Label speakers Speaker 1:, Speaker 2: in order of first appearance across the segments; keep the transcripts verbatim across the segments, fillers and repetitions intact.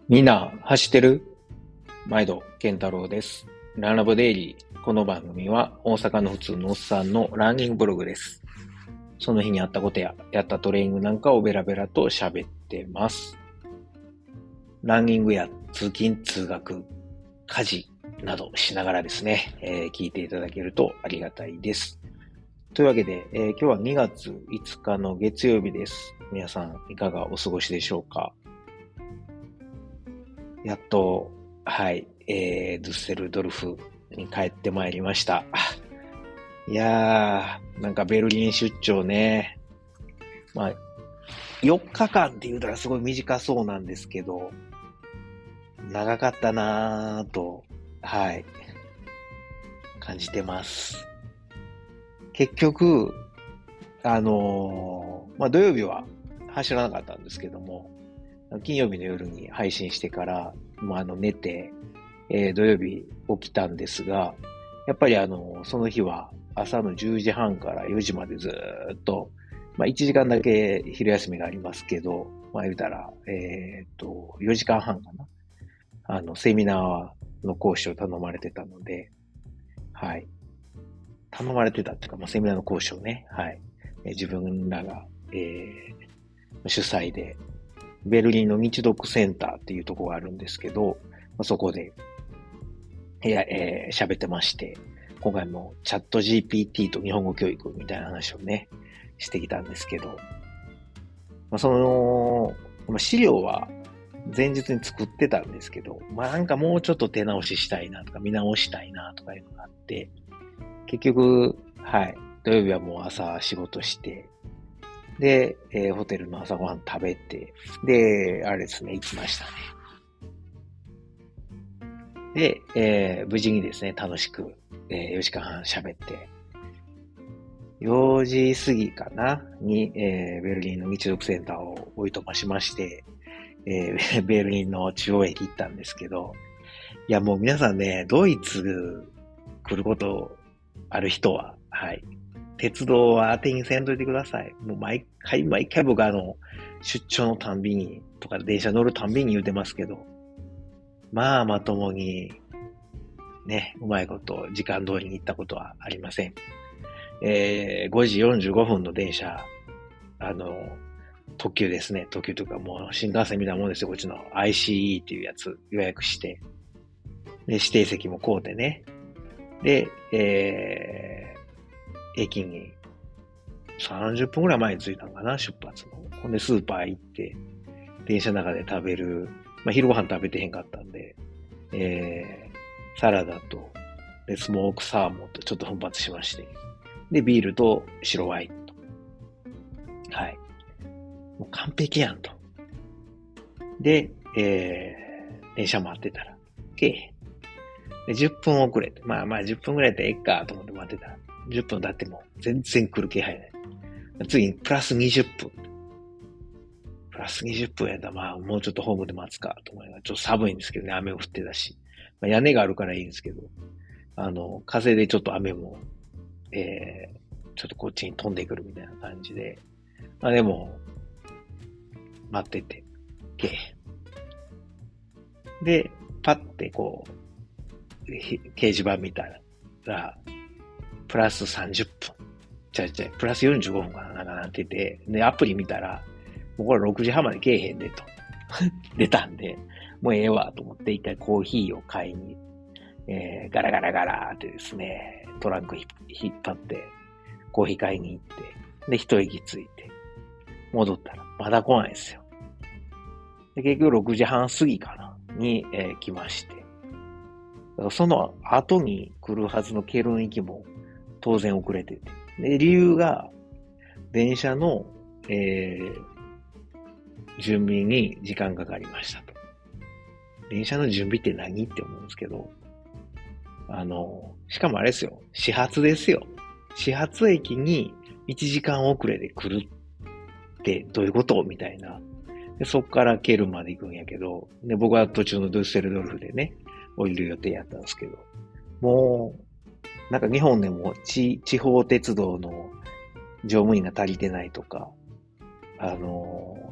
Speaker 1: みんな走ってる？毎度健太郎です。ランラボデイリー。この番組は大阪の普通のおっさんのランニングブログです。その日にあったことややったトレーニングなんかをベラベラと喋ってます。ランニングや通勤通学、家事などしながらですね、えー聞いていただけるとありがたいです。というわけで、えー今日はにがついつかの月曜日です。皆さんいかがお過ごしでしょうか？やっと、はい、えー、ドゥッセルドルフに帰ってまいりました。いやー、なんかベルリン出張ね。まあ、よっかかんって言うたらすごい短そうなんですけど、長かったなーと、はい、感じてます。結局、あのーまあ土曜日は走らなかったんですけども、金曜日の夜に配信してから、まあ、あの寝て、えー土曜日起きたんですが、やっぱりあの、その日は朝のじゅうじはんからよじまでずーっと、まあいちじかんだけ昼休みがありますけど、まあ言うたら、えーっと、よじかんはんかな。あの、セミナーの講師を頼まれてたので、はい。頼まれてたっていうか、まあセミナーの講師をね、はい。えー自分らが、えー主催で、ベルリンの日読センターっていうところがあるんですけど、まあそこで、いや、えー喋ってまして、今回もチャット ジーピーティー と日本語教育みたいな話をね、してきたんですけど、まあ、その、まあ、資料は前日に作ってたんですけど、まあなんかもうちょっと手直ししたいなとか見直したいなとかいうのがあって、結局、はい、土曜日はもう朝仕事して、で、えーホテルの朝ごはん食べて、で、あれですね、行きましたね。で、えー無事にですね、楽しく、えーよじかんはん喋って、よじ過ぎかなに、えーベルリンの日読センターをおいとましまして、えーベルリンの中央駅行ったんですけど、いやもう皆さんね、ドイツ来ることある人は、はい。鉄道は当てにせんといてください。もう毎回毎回僕あの、出張のたんびに、とか電車乗るたんびに言うてますけど、まあまともに、ね、うまいこと時間通りに行ったことはありません。えー、ごじよんじゅうごふんの電車、あの、特急ですね。特急というかもう新幹線みたいなもんですよ。こっちの アイシーイー っていうやつ予約して、で、指定席も買うてね。で、えー、駅にさんじゅっぷんぐらい前に着いたのかな、出発の。ほんでスーパー行って、電車の中で食べる、まあ、昼ご飯食べてへんかったんで、えー、サラダと、で、スモークサーモンとちょっと奮発しまして、で、ビールと白ワインと。はい。もう完璧やんと。で、えー、電車待ってたら、けえへん。で、じゅっぷん遅れて、まあまあじゅっぷんぐらいやったらええかと思って待ってたら、じゅっぷん経っても全然来る気配ない。次にプラスにじゅっぷん。プラスにじゅっぷんやったらまあもうちょっとホームで待つかと思いながら、ちょっと寒いんですけどね、雨も降ってたし。まあ、屋根があるからいいんですけど、あの、風でちょっと雨も、えー、ちょっとこっちに飛んでくるみたいな感じで、まあでも、待ってて、けえへん。で、パッてこう、ひ掲示板見たら、プラスさんじゅっぷん。ちゃうちゃう、プラスよんじゅうごふんかな、なんかなってて、で、アプリ見たら、もうこれろくじはんまでけえへんでと。出たんで、もうええわと思って一回コーヒーを買いに、えー、ガラガラガラってですね、トランクひ引っ張って、コーヒー買いに行って、で、一息ついて、戻ったら、まだ来ないですよ。で、結局ろくじはん過ぎかな、に、えー来まして。だからその後に来るはずのケルン行きも当然遅れてて。で、理由が、電車の、えー、準備に時間かかりましたと。電車の準備って何って思うんですけど、あの、しかもあれですよ。始発ですよ。始発駅にいちじかん遅れで来るってどういうことみたいな。で、そっからケルンまで行くんやけど、で、僕は途中のドゥッセルドルフでね、降りる予定やったんですけど、もう、なんか日本でも地、地方鉄道の乗務員が足りてないとか、あの、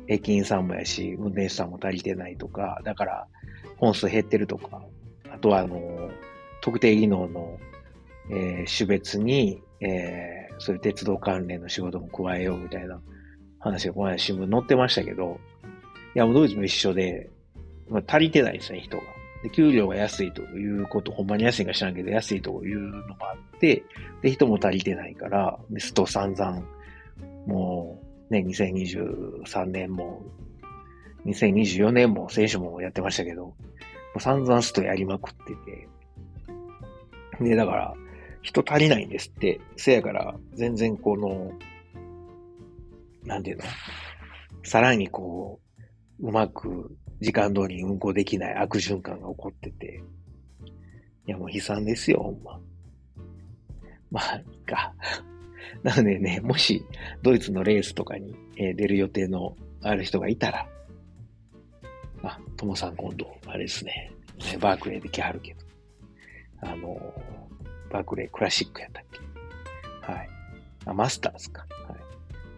Speaker 1: 駅員さんもやし、運転手さんも足りてないとか、だから本数減ってるとか、あとはあの、特定技能の、えー種別に、えーそういう鉄道関連の仕事も加えようみたいな話がこの間新聞載ってましたけど、いや、もうドイツも一緒で、まあ、足りてないですね、人が。で、給料が安いということ、ほんまに安いか知らんけど、安いというのもあって、で、人も足りてないから、で、スト散々、もう、ね、にせんにじゅうさんねんも、にせんにじゅうよねんも選手もやってましたけど、もう散々ストやりまくってて、で、だから、人足りないんですって。せやから、全然この、なんていうの、さらにこう、うまく時間通りに運行できない悪循環が起こってて、いやもう悲惨ですよ、ほんま。まあ、いいか。なのでね、もし、ドイツのレースとかに、えー出る予定のある人がいたら、あ、ともさん今度、あれですね、ねバークレーで来はるけど、あのー、バークレークラシックやったっけ？はい。あ、マスターズか。はい。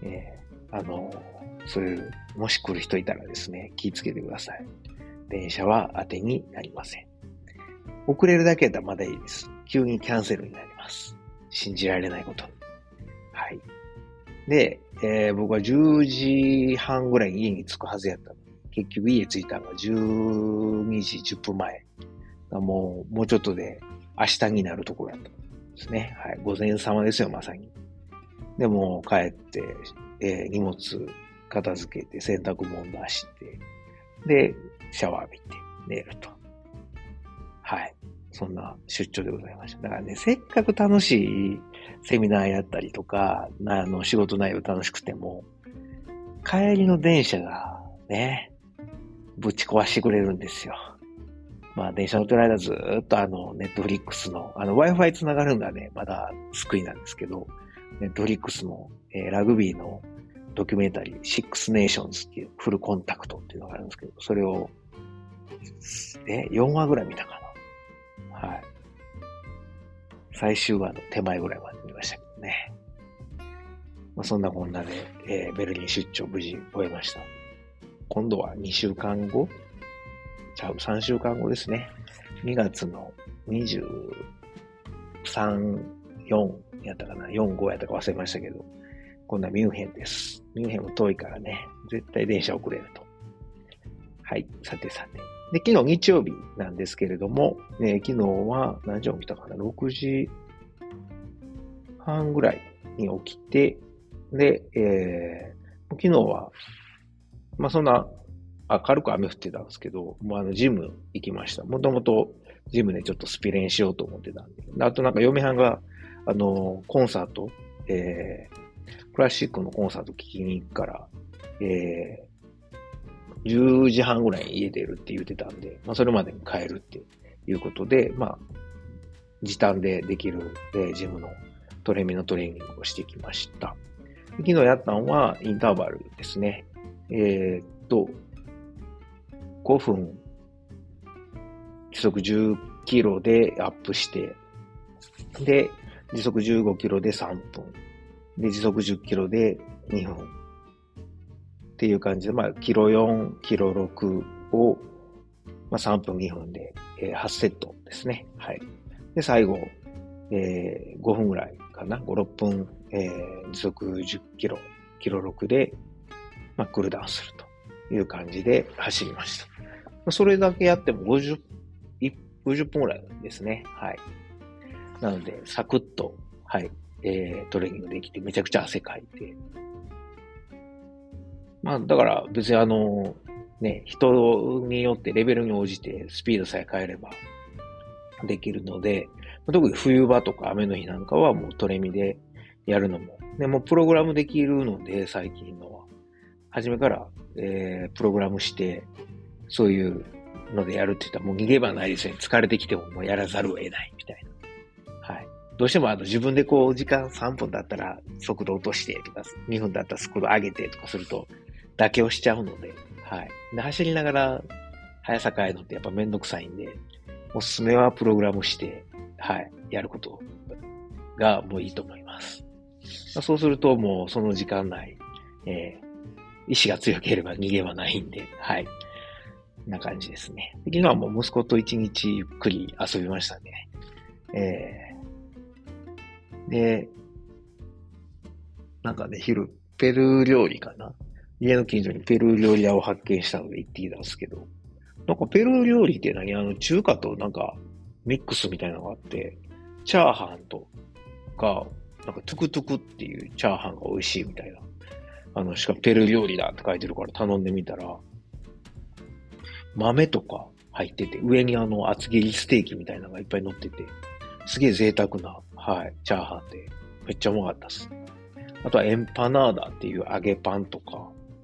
Speaker 1: えー、あのー、そういう、もし来る人いたらですね、気をつけてください。電車は当てになりません。遅れるだけだったらまだいいです。急にキャンセルになります。信じられないことに。はい。で、えー僕はじゅうじはんぐらいに家に着くはずやったのに、結局家着いたのがじゅうにじじゅっぷんまえ。もう、もうちょっとで明日になるところやったんですね。はい。午前様ですよ、まさに。で、もう帰って、えー荷物片付けて、洗濯物出して、で、シャワー浴びて寝ると。はい。そんな出張でございました。だからね、せっかく楽しいセミナーやったりとか、あの、仕事内容楽しくても、帰りの電車がね、ぶち壊してくれるんですよ。まあ、電車乗ってる間ずーっとあの、ネットフリックスの、あの、Wi-Fi 繋がるのがね、まだ救いなんですけど、ネットフリックスの、えーラグビーのドキュメンタリー、シックスネーションズっていうフルコンタクトっていうのがあるんですけど、それを、え、よんわぐらい見たかな。はい。最終話の手前ぐらいまで見ましたけどね。まあ、そんなこんなで、えーベルリン出張無事終えました。今度はにしゅうかんごちゃう、さんしゅうかんごですね。にがつのにじゅうさん、よんやったかな、よん、ごやったか忘れましたけど、今度はミュンヘンです。ミュンヘンも遠いからね、絶対電車遅れると。はい、さてさて。で、昨日日曜日なんですけれども、ね、昨日は何時起きたかな、ろくじはんぐらいに起きて、で、えー、昨日は、まあそんな明るく雨降ってたんですけど、もうあのジム行きました。もともとジムでちょっとスピレンしようと思ってたんで。あとなんか嫁はんが、あの、コンサート、えー、クラシックのコンサート聞きに行くから、えー、じゅうじはんぐらいに家出るって言ってたんで、まあそれまでに帰るっていうことで、まあ、時短でできる、えージムのトレミのトレーニングをしてきました。昨日やったのはインターバルですね。えーっと、ごふん、時速じゅっキロでアップして、で、時速じゅうごキロでさんぷん、で、時速じゅっキロでにふん。っていう感じで、まあ、キロよん、キロろくを、まあ、さんぷんにふんで、えーはちセットですね。はい。で、最後、えーごふんぐらいかな。ご、ろっぷん、えー時速じゅっキロ、キロろくで、まあ、クールダウンするという感じで走りました。それだけやってもごじゅう、ごじゅっぷんぐらいですね。はい。なので、サクッと、はい、えー、トレーニングできて、めちゃくちゃ汗かいて。まあ、だから別にあの、ね、人によってレベルに応じてスピードさえ変えればできるので、特に冬場とか雨の日なんかはもうトレミでやるのも、ね、もうプログラムできるので、最近のは。初めから、えー、プログラムして、そういうのでやるって言ったらもう逃げ場ないですよね。疲れてきてももうやらざるを得ないみたいな。はい。どうしてもあの自分でこう時間さんぷんだったら速度落としてとか、にふんだったら速度上げてとかすると妥協しちゃうので、はい。で、走りながら速さ変えるのってやっぱめんどくさいんで、おすすめはプログラムして、はい、やることがもういいと思います。そうするともうその時間内、えー意志が強ければ逃げはないんで、はい。な感じですね。昨日はもう息子と一日ゆっくり遊びましたね。えー、で、なんかね、昼、ペルー料理かな。家の近所にペルー料理屋を発見したので行ってきたんですけど、なんかペルー料理って何あの中華となんかミックスみたいなのがあって、チャーハンとか、なんかトゥクトゥクっていうチャーハンが美味しいみたいな。あの、しかもペルー料理だって書いてるから頼んでみたら、豆とか入ってて、上にあの厚切りステーキみたいなのがいっぱい乗ってて、すげえ贅沢な、はい、チャーハンで、めっちゃうまかったです。あとはエンパナーダっていう揚げパンとか、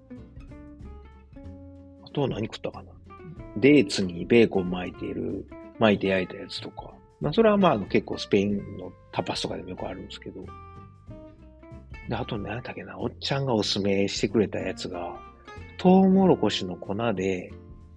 Speaker 1: あとは何食ったかな。デーツにベーコン巻いている、巻いて焼いたやつとか。まあ、それはまあ、あの結構スペインのタパスとかでもよくあるんですけど。で、あと何だっけな、おっちゃんがおすすめしてくれたやつが、トウモロコシの粉で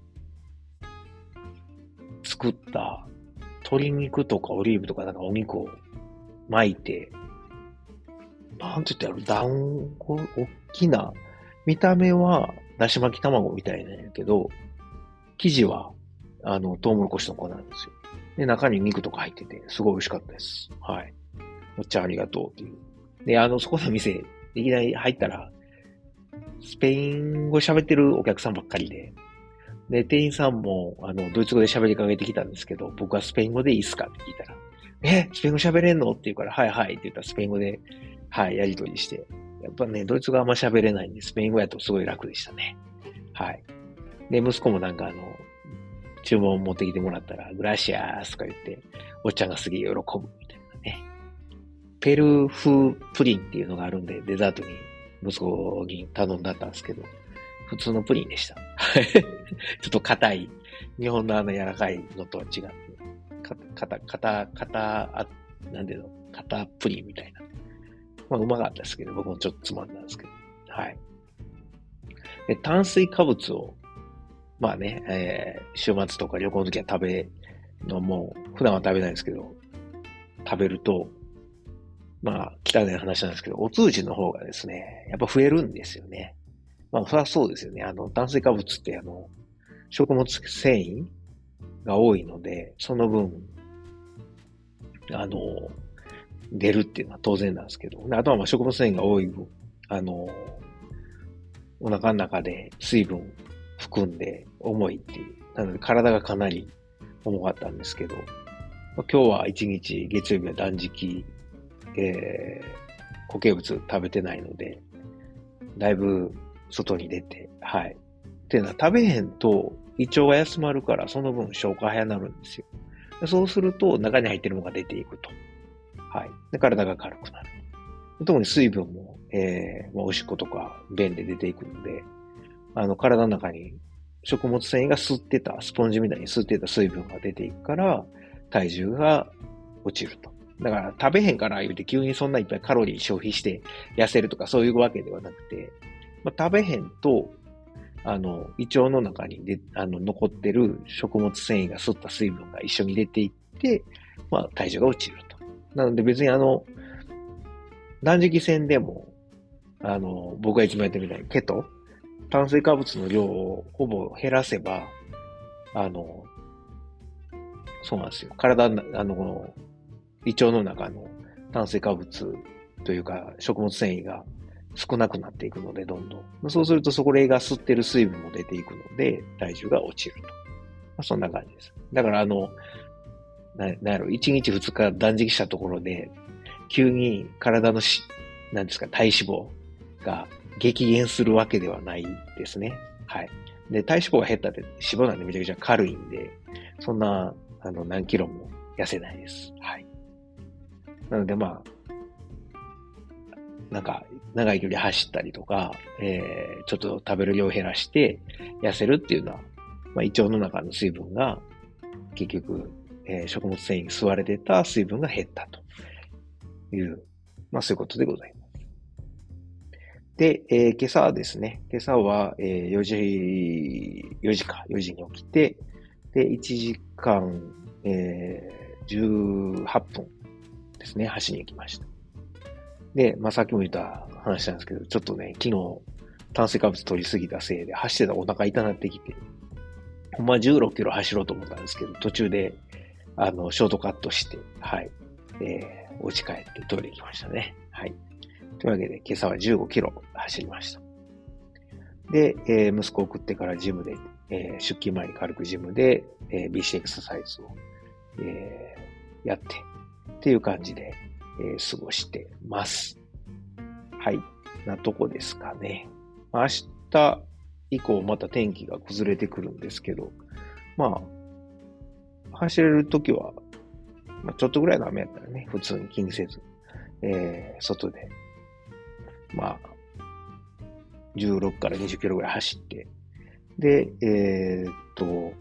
Speaker 1: 作った鶏肉とかオリーブとかなんかお肉を巻いて、なんて言ってやる、団子、おっきな、見た目はだし巻き卵みたいなんやけど、生地は、あの、トウモロコシの粉なんですよ。で、中に肉とか入ってて、すごい美味しかったです。はい。おっちゃんありがとうっていう。で、あの、そこの店、いきなり入ったら、スペイン語喋ってるお客さんばっかりで、で、店員さんも、あの、ドイツ語で喋りかけてきたんですけど、僕はスペイン語でいいっすかって聞いたら、え、スペイン語喋れんのって言うから、はいはいって言ったらスペイン語で、はい、やりとりして。やっぱね、ドイツ語あんま喋れないんで、スペイン語やとすごい楽でしたね。はい。で、息子もなんかあの、注文持ってきてもらったら、グラシアースとか言って、おっちゃんがすげえ喜ぶみたいなね。ペルー風プリンっていうのがあるんで、デザートに息子に頼んだったんですけど、普通のプリンでした。ちょっと硬い、日本のあの柔らかいのとは違って、か、硬、硬、硬、あ、なんていうの、硬プリンみたいな。まあ、うまかったですけど、僕もちょっとつまんだんですけど。はい。で、炭水化物を、まあね、えー、週末とか旅行の時は食べのもう、普段は食べないんですけど、食べると、まあ、汚い話なんですけど、お通じの方がですね、やっぱ増えるんですよね。まあ、そりゃそうですよね。あの、炭水化物ってあの、食物繊維が多いので、その分、あの、出るっていうのは当然なんですけど、あとはまあ食物繊維が多い分、あの、お腹の中で水分含んで重いっていう。なので体がかなり重かったんですけど、まあ、今日は一日月曜日は断食、えー、固形物食べてないので、だいぶ外に出て、はい。っていうのは食べへんと胃腸が休まるからその分消化早になるんですよ。そうすると中に入ってるものが出ていくと。はい。で、体が軽くなる。特に水分も、えー、まあ、おしっことか便で出ていくので、あの、体の中に食物繊維が吸ってた、スポンジみたいに吸ってた水分が出ていくから、体重が落ちると。だから食べへんから言うて急にそんないっぱいカロリー消費して痩せるとかそういうわけではなくて、まあ、食べへんと、あの、胃腸の中にであの残ってる食物繊維が吸った水分が一緒に出ていって、まあ体重が落ちると。なので別にあの、断食戦でも、あの、僕がいつもやってるみたいにケト、炭水化物の量をほぼ減らせば、あの、そうなんですよ。体の、あの、胃腸の中の炭水化物というか食物繊維が少なくなっていくので、どんどん。そうするとそこが吸ってる水分も出ていくので、体重が落ちると。まあ、そんな感じです。だからあの、な、なんやろ、いちにちふつか断食したところで、急に体のし、なんですか、体脂肪が激減するわけではないですね。はい。で、体脂肪が減ったって脂肪なんでめちゃくちゃ軽いんで、そんな、あの、何キロも痩せないです。はい。なのでまあ、なんか、長い距離走ったりとか、えー、ちょっと食べる量を減らして痩せるっていうのは、まあ、胃腸の中の水分が、結局、えー、食物繊維に吸われてた水分が減ったという、まあそういうことでございます。で、えー、今朝はですね、今朝は、えー、よじ、よじか、よじに起きて、で、いちじかん、えー、じゅうはっぷんですね、走りに行きました。で、まあさっきも言った話なんですけど、ちょっとね、昨日、 炭水化物取りすぎたせいで、走ってたらお腹痛なってきて、ほんまじゅうろっキロ走ろうと思ったんですけど、途中で、あの、ショートカットして、はい、えー、お家帰ってトイレ行きましたね。はい。というわけで、今朝はじゅうごキロ走りました。で、えー、息子を送ってからジムで、えー、出勤前に軽くジムで、えー、ビーシー エクササイズを、えー、やって、っていう感じで、えー、過ごしてます。はい。なとこですかね。明日以降また天気が崩れてくるんですけど、まあ、走れるときは、まあ、ちょっとぐらいの雨やったらね、普通に気にせず、えー、外で、まあ、じゅうろくからにじゅっキロぐらい走って、で、えー、っと、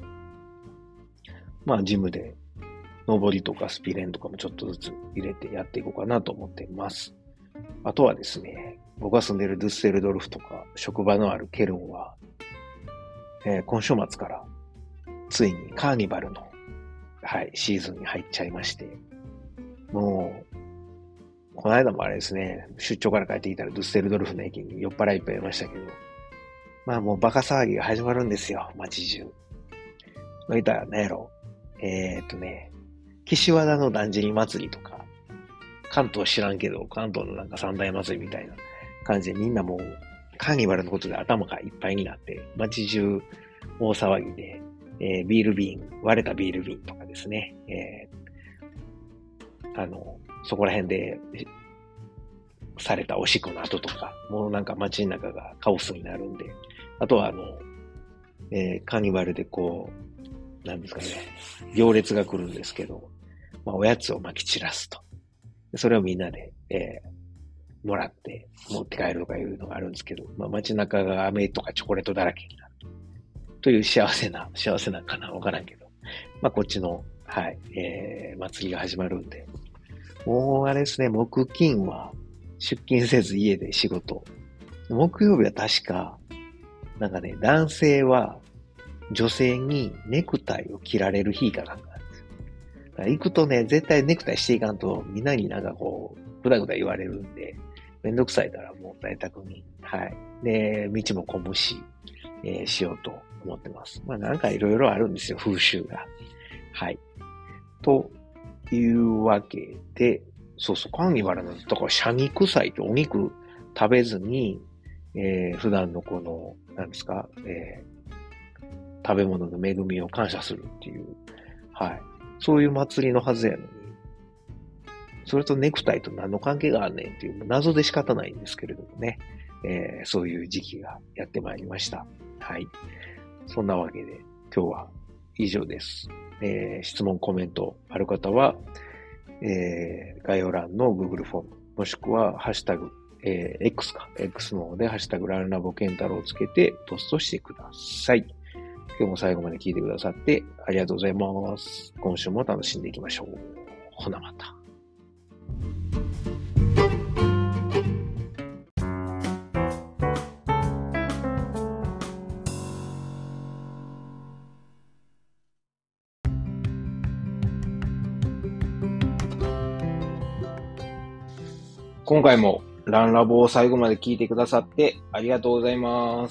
Speaker 1: まあ、ジムで、上りとかスピレンとかもちょっとずつ入れてやっていこうかなと思っています。あとはですね、僕が住んでいるドゥッセルドルフとか、職場のあるケルンは、えー、今週末から、ついにカーニバルの、はい、シーズンに入っちゃいまして、もう、この間もあれですね、出張から帰ってきたらドゥッセルドルフの駅に酔っ払いいっぱいいましたけど、まあもうバカ騒ぎが始まるんですよ、街中。まあ、いたら何やろ、えー、っとね、岸和田のだんじり祭りとか、関東知らんけど、関東のなんか三大祭りみたいな感じでみんなもうカーニバルのことで頭がいっぱいになって、街中大騒ぎで、えー、ビール瓶、割れたビール瓶とかですね、えー、あの、そこら辺でされたおしっこの後とか、もうなんか街の中がカオスになるんで、あとはあの、えー、カーニバルでこう、なんですかね、行列が来るんですけど、まあ、おやつを撒き散らすと。それをみんなで、えー、もらって持って帰るとかいうのがあるんですけど、まあ、街中が飴とかチョコレートだらけになるという幸せな、幸せなかなわからんけど、まあ、こっちの、はい、えー、祭りが始まるんで、もうあれですね、木金は出勤せず家で仕事。木曜日は確か、なんかね、男性は女性にネクタイを着られる日かなんかなんですよ。だから行くとね、絶対ネクタイしていかんと、みんなになんかこう、ぐだぐだ言われるんで、めんどくさいからもう在宅に、はい。で、道も混むし、えー、しようと思ってます。まあなんかいろいろあるんですよ、風習が。はい。というわけで、そうそう、カーニバルの、だから、シャ肉祭ってお肉食べずに、えー、普段のこの、なんですか、えー、食べ物の恵みを感謝するっていう、はい。そういう祭りのはずやのに、それとネクタイと何の関係があんねんっていう謎で仕方ないんですけれどもね、えー、そういう時期がやってまいりました。はい。そんなわけで、今日は以上です。えー、質問、コメントある方は、えー、概要欄の Google フォーム、もしくは、ハッシュタグ、えー、X か、X の方で、ハッシュタグランラボケンタロウをつけて、ポストしてください。今日も最後まで聞いてくださって、ありがとうございます。今週も楽しんでいきましょう。ほなまた。今回もランラボを最後まで聞いてくださってありがとうございます。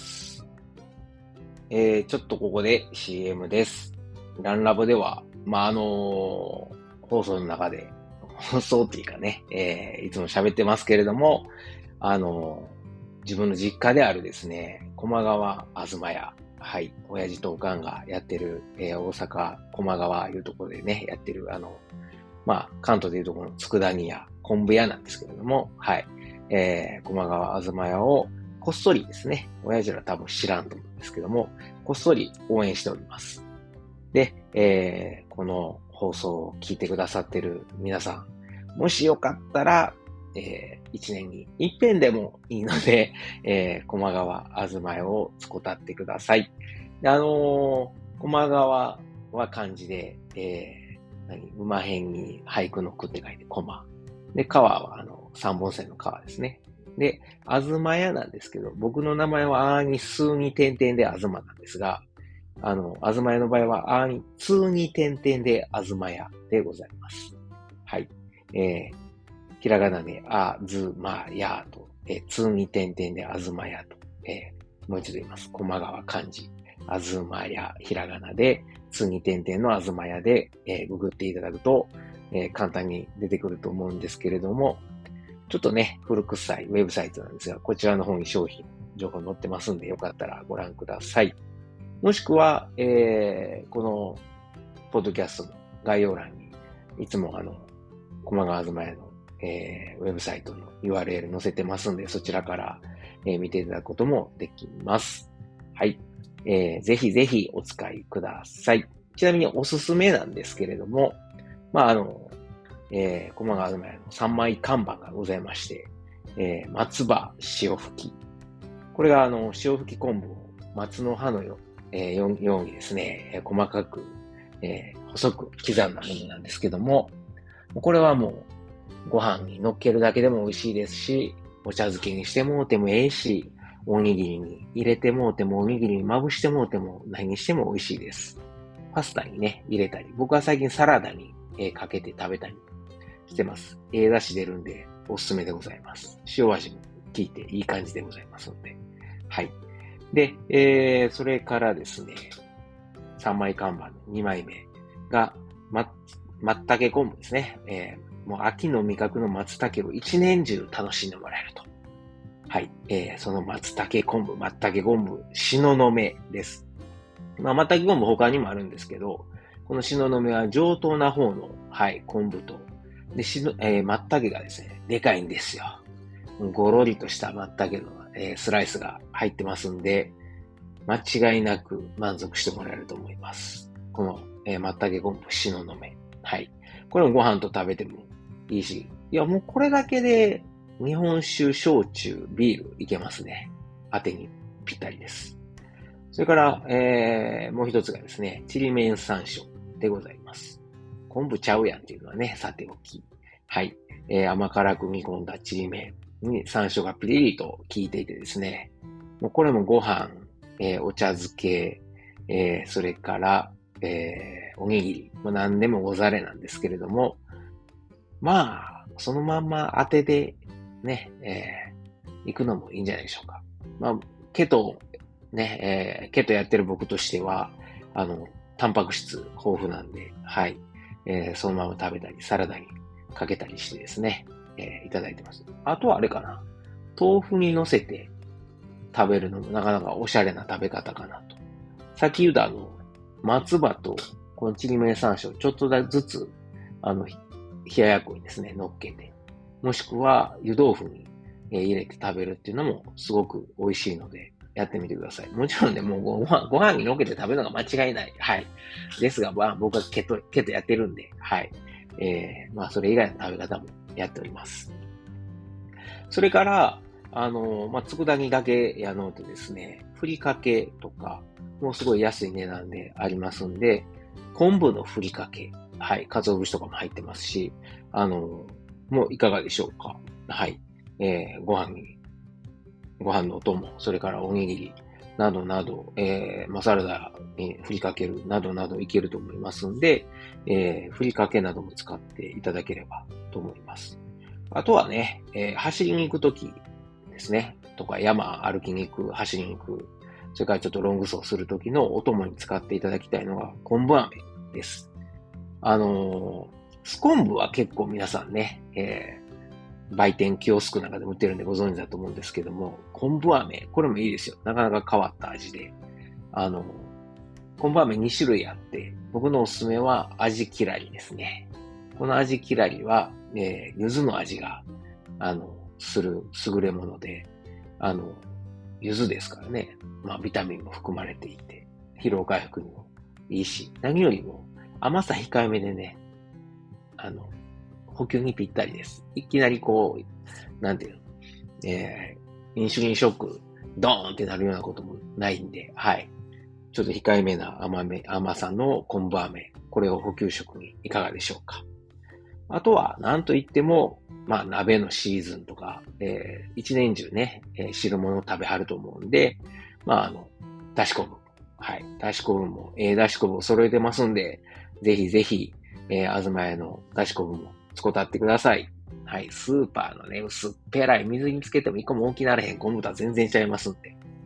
Speaker 1: えー、ちょっとここで シーエム です。ランラボでは、まあ、あのー、放送の中で、放送っていうかね、えー、いつも喋ってますけれども、あのー、自分の実家であるですね、駒川あずま屋、はい、親父とおかんがやってる、えー、大阪駒川いうところでね、やってる、あの、まあ、関東でいうところの佃煮屋、昆布屋なんですけれども、はい。えー、駒川あずま屋をこっそりですね、親父ら多分知らんと思うんですけども、こっそり応援しております。で、えー、この放送を聞いてくださってる皆さん、もしよかったら、えー、一年に一遍でもいいので、えー、駒川あずま屋をつこたってください。で、あのー、駒川は漢字で、えー何馬辺に俳句の句って書いて駒。で、川はあの三本線の川ですね。で、あずまやなんですけど、僕の名前はあーに数に点々であずまなんですが、あの、あずまやの場合はあーに通に点々であずまやでございます。はい。えー、ひらがなであずまやと、えー、通に点々であずまやとえー、もう一度言います。駒川漢字。あずまやひらがなで、次点々のあずまやで、えー、ググっていただくと、えー、簡単に出てくると思うんですけれども、ちょっとね、古臭いウェブサイトなんですが、こちらの方に商品、情報載ってますんで、よかったらご覧ください。もしくは、えー、この、ポッドキャストの概要欄に、いつもあの、駒川あずまやの、えー、ウェブサイトの ユーアールエル 載せてますんで、そちらから、えー、見ていただくこともできます。はい。えー、ぜひぜひお使いください。ちなみにおすすめなんですけれども、まあ、あの、えー、駒川あずまやのさんまい看板がございまして、えー、松葉塩吹き。これがあの、塩吹き昆布を松の葉のよ、えー、ようにですね、えー、細かく、えー、細く刻んだものなんですけども、これはもうご飯に乗っけるだけでも美味しいですし、お茶漬けにしてもうてもええし、おにぎりに入れてもうても、おにぎりにまぶしてもうても、何にしても美味しいです。パスタにね、入れたり、僕は最近サラダに、えー、かけて食べたりしてます。ええ出汁出るんで、おすすめでございます。塩味も効いていい感じでございますので。はい。で、えー、それからですね、さんまい看板のにまいめが、ま、松茸昆布ですね。えー、もう秋の味覚の松茸を一年中楽しんでもらえると。はい。えー、その松茸昆布、松茸昆布、しののめです。まあ、松茸昆布他にもあるんですけど、このしののめは上等な方の、はい、昆布と、で、しの、えー、松茸がですね、でかいんですよ。ごろりとした松茸の、えー、スライスが入ってますんで、間違いなく満足してもらえると思います。この、えー、松茸昆布、しののめ。はい。これもご飯と食べてもいいし、いや、もうこれだけで、日本酒、焼酎、ビールいけますね。当てにぴったりです。それから、えー、もう一つがですね、ちりめん山椒でございます。昆布ちゃうやんっていうのはね、さておき。はい。えー、甘辛く煮込んだちりめんに山椒がピリリと効いていてですね、もうこれもご飯、えー、お茶漬け、えー、それから、えー、おにぎり、もう何でもござれなんですけれども、まあ、そのまんま当てでね、えー、行くのもいいんじゃないでしょうか。まあ、ケト、ね、えー、ケトやってる僕としては、あの、タンパク質豊富なんで、はい、えー、そのまま食べたり、サラダにかけたりしてですね、えー、いただいてます。あとはあれかな、豆腐に乗せて食べるのもなかなかおしゃれな食べ方かなと。さっき言ったあの、松葉とこのちりめん山椒ちょっとずつ、あの、冷ややっこにですね、乗っけて、もしくは湯豆腐に入れて食べるっていうのもすごく美味しいので、やってみてください。もちろんね、もうご飯、ご飯に乗っけて食べるのが間違いない。はい。ですが、まあ、僕はケト、ケトやってるんで、はい。えー、まあ、それ以外の食べ方もやっております。それから、あの、まあ、佃煮だけやのうとですね、ふりかけとか、もうすごい安い値段でありますんで、昆布のふりかけ、はい、鰹節とかも入ってますし、あの、もういかがでしょうか。はい。えー、ご飯に、ご飯のお供、それからおにぎり、などなど、えー、まあ、サラダにふりかけるなどなどいけると思いますんで、えー、ふりかけなども使っていただければと思います。あとはね、えー、走りに行くときですね、とか山歩きに行く、走りに行く、それからちょっとロング走するときのお供に使っていただきたいのが昆布飴です。あのー、ス昆布は結構皆さんね、えー、売店キオスクなんかでも売ってるんでご存知だと思うんですけども、昆布飴、これもいいですよ。なかなか変わった味で。あの、昆布飴に種類あって、僕のおすすめは味きらりですね。この味きらりは、えー、柚子の味が、あの、する優れもので、あの、柚子ですからね。まあ、ビタミンも含まれていて、疲労回復にもいいし、何よりも甘さ控えめでね、あの、補給にぴったりです。いきなりこう、なんていうの、えー、インシュリンショック、ドーンってなるようなこともないんで、はい。ちょっと控えめな甘め、甘さの昆布飴、これを補給食にいかがでしょうか。あとは、なんといっても、まあ、鍋のシーズンとか、えー、一年中ね、えー、汁物を食べはると思うんで、まあ、あの、だし昆布。はい。だし昆布も、えー、だし昆布を揃えてますんで、ぜひぜひ、えー、あずまやのだし昆布も使ってってください。はい。スーパーのね、薄っぺらい水につけても一個も大きならへん昆布とは全然ちゃいますんで。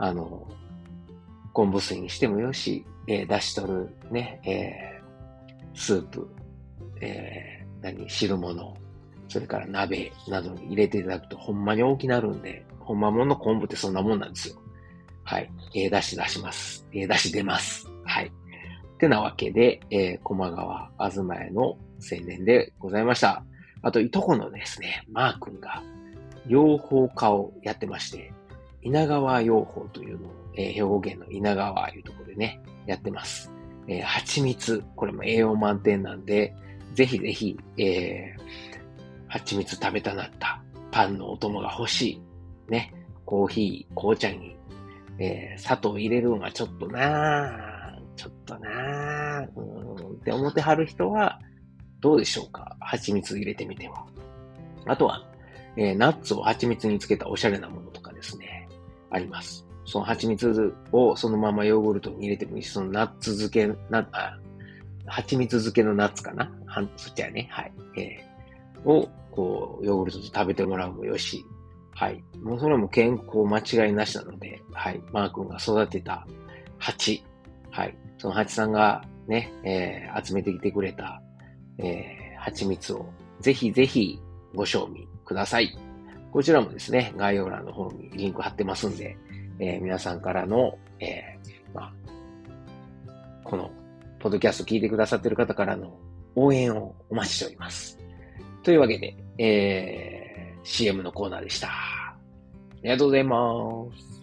Speaker 1: あの、昆布水にしてもよし、えー、出し取るね、えー、スープ、えー、何、汁物、それから鍋などに入れていただくとほんまに大きなるんで、ほんまもんの昆布ってそんなもんなんですよ。はい。えー、出し出します。えー、出し出ます。はい。ってなわけで、えー、駒川あずまやの宣伝でございました。あと、いとこのですね、マー君が養蜂家をやってまして、稲川養蜂というのを、えー、兵庫県の稲川いうところでね、やってます。えー、蜂蜜、これも栄養満点なんで、ぜひぜひ、えー、蜂蜜食べたなった、パンのお供が欲しい、ね、コーヒー、紅茶に、えー、砂糖入れるのがちょっとなぁ、ちょっとなぁ、うーんって思ってはる人は、どうでしょうか？蜂蜜入れてみては。あとは、えー、ナッツを蜂蜜につけたおしゃれなものとかですね、あります。その蜂蜜をそのままヨーグルトに入れてもいいし、そのナッツ漬け、な、あ、蜂蜜漬けのナッツかなはそっちはね、はい。えー、を、こう、ヨーグルトと食べてもらうもよし、はい。もうそれも健康間違いなしなので、はい。マー君が育てた蜂、はい。その蜂さんがね、えー、集めてきてくれた、えー、蜂蜜をぜひぜひご賞味ください。こちらもですね、概要欄の方にリンク貼ってますんで、えー、皆さんからの、えー、まあ、この、ポッドキャスト聞いてくださっている方からの応援をお待ちしております。というわけで、えー、シーエム のコーナーでした。ありがとうございます。